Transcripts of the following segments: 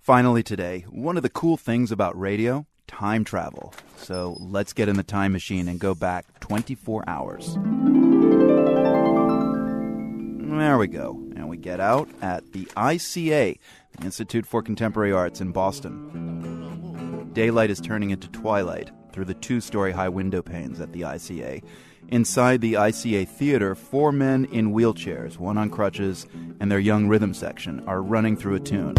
Finally today, one of the cool things about radio, time travel. So let's get in the time machine and go back 24 hours. There we go. And we get out at the ICA, the Institute for Contemporary Arts in Boston. Daylight is turning into twilight through the 2-story high window panes at the ICA. Inside the ICA theater, 4 men in wheelchairs, one on crutches, and their young rhythm section are running through a tune.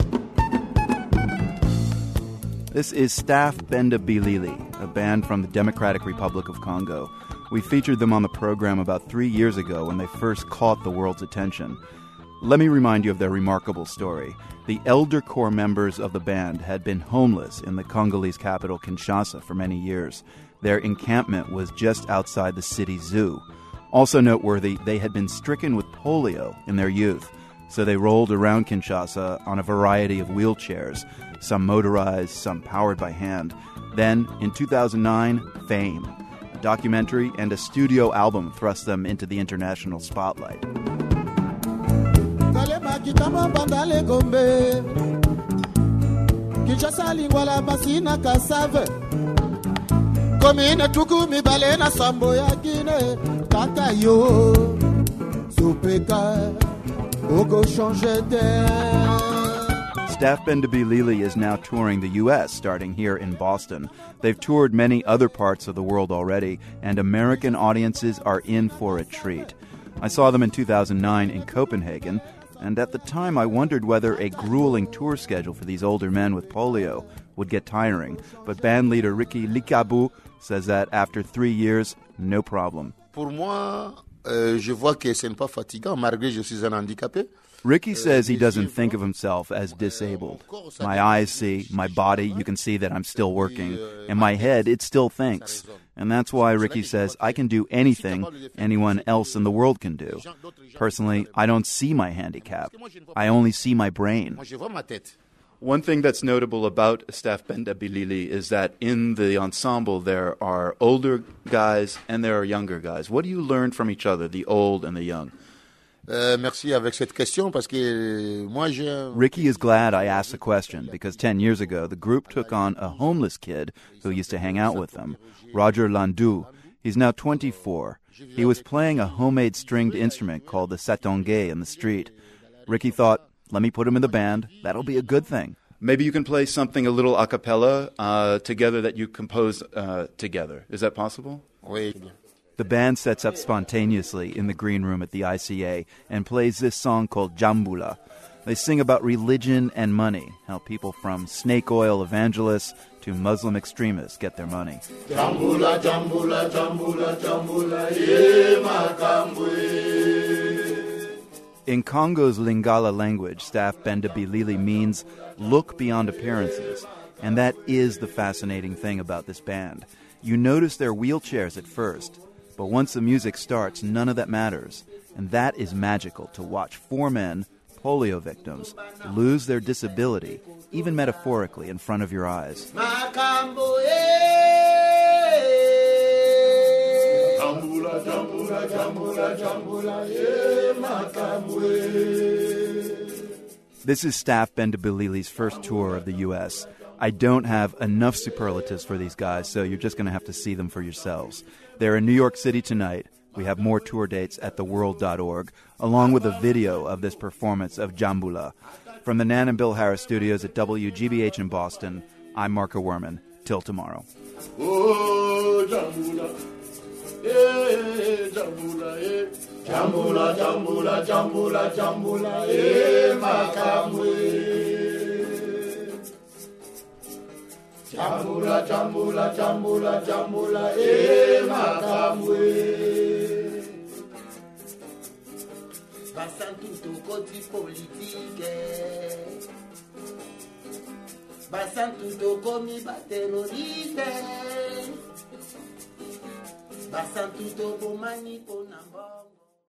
This is Staff Benda Bilili, a band from the Democratic Republic of Congo. We featured them on the program about 3 years ago when they first caught the world's attention. Let me remind you of their remarkable story. The elder core members of the band had been homeless in the Congolese capital, Kinshasa, for many years. Their encampment was just outside the city zoo. Also noteworthy, they had been stricken with polio in their youth, so they rolled around Kinshasa on a variety of wheelchairs, some motorized, some powered by hand. Then, in 2009, fame. A documentary and a studio album thrust them into the international spotlight. Staff Benda Bilili is now touring the U.S., starting here in Boston. They've toured many other parts of the world already, and American audiences are in for a treat. I saw them in 2009 in Copenhagen, and at the time I wondered whether a grueling tour schedule for these older men with polio would get tiring. But band leader Ricky Likabu says that after 3 years, no problem. Pour moi, je vois que ce n'est pas fatigant, malgré je suis un handicapé. Ricky says he doesn't think of himself as disabled. My eyes see, my body, you can see that I'm still working, and my head, it still thinks. And that's why Ricky says I can do anything anyone else in the world can do. Personally, I don't see my handicap. I only see my brain. One thing that's notable about Staff Benda Bilili is that in the ensemble there are older guys and there are younger guys. What do you learn from each other, the old and the young? Merci avec cette question parce que moi Ricky is glad I asked the question because 10 years ago the group took on a homeless kid who used to hang out with them, Roger Landu. He's now 24. He was playing a homemade stringed instrument called the satongue in the street. Ricky thought, let me put him in the band. That'll be a good thing. Maybe you can play something a little a cappella together that you composed together. Is that possible? Oui. The band sets up spontaneously in the green room at the ICA and plays this song called Jambula. They sing about religion and money, how people from snake oil evangelists to Muslim extremists get their money. Jambula, jambula, jambula, jambula, ye makambwe. In Congo's Lingala language, Staff Benda Bilili means look beyond appearances. And that is the fascinating thing about this band. You notice their wheelchairs at first, but once the music starts, none of that matters. And that is magical to watch 4 men, polio victims, lose their disability, even metaphorically, in front of your eyes. This is Staff Benda Bilili's first tour of the U.S. I don't have enough superlatives for these guys, so you're just going to have to see them for yourselves. They're in New York City tonight. We have more tour dates at theworld.org, along with a video of this performance of Jambula. From the Nan and Bill Harris studios at WGBH in Boston, I'm Marco Werman. Till tomorrow. Oh, Jambula, Jambula, Jambula, Jambula, Jambula, Jambula, Makamwe. Jambula, jambula, jambula, jambula, makamwe. Basantu tokoti politique. Basantu tokomi bateroriste. Basantu tobomani ponamba.